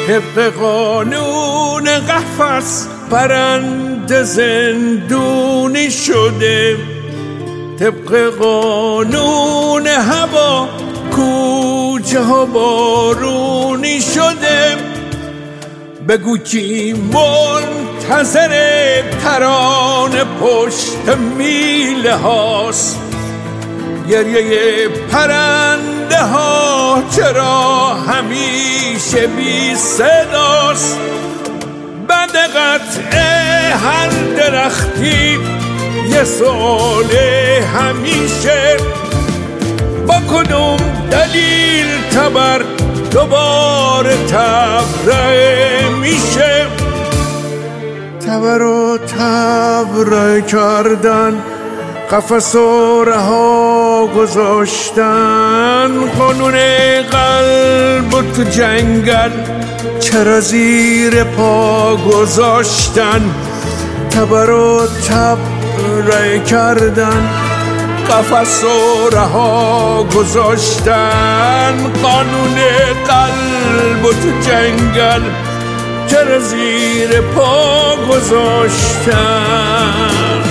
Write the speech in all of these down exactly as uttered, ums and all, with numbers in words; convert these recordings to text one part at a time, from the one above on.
طبق قانون قفس پرنده زندونی شده، طبق قانون هوا کوچه ها بارونی شده. بگو کی منتظر ترانه پشت میله هاست، گریه پرنده ها چرا همیشه بی صداست. بعد قطع هر درختی یه سؤال همیشه، با کدوم دلیل تبر دوباره تبرئه میشه؟ تبر و تبرئه کردن، قفس و رها گذاشتن، قانون قلب و تو جنگل چرا زیر پا گذاشتن؟ تبر و تبرئه کردن، قفس و رها گذاشتن، قانون قلب و تو جنگل چرا زیر پا گذاشتن؟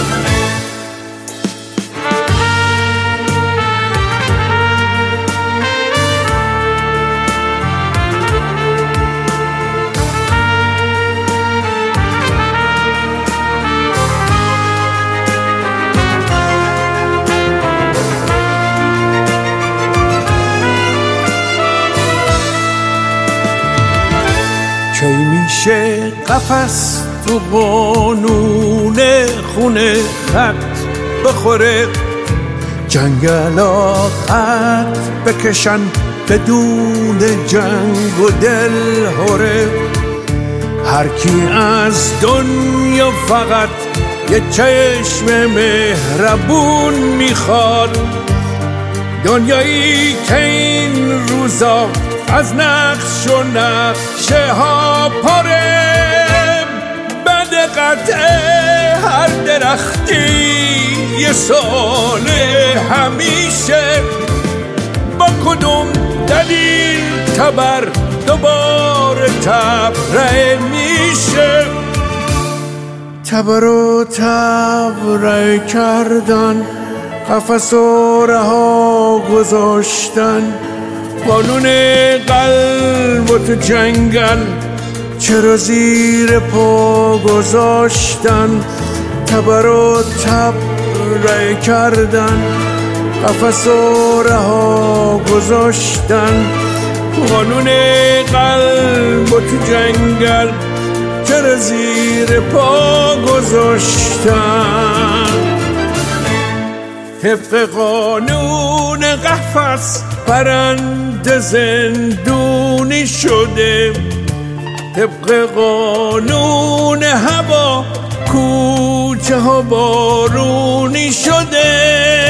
کی میشه قفس تو قانون خونه خط بخوره، جنگلا خط بکشن بدون جنگ و دل هره؟ هر کی از دنیا فقط یه چشم مهربون میخواد، دنیایی که این روزا از نقش و نقشه ها پاره. بعد قطع هر درختی یه سال همیشه، با کدوم دلیل تبر دوباره تبرئه میشه؟ تبر و تبرئه کردن، قفس و رها گذاشتن، قانون قلب و تو جنگل چرا زیر پا گذاشتن؟ تبر و تبرئه کردن، قفس و رها گذاشتن، قانون قلب و تو جنگل چرا زیر پا گذاشتن؟ طبق قانون قفس پرنده زندونی شده، طبق قانون هوا کوچه ها بارونی شده.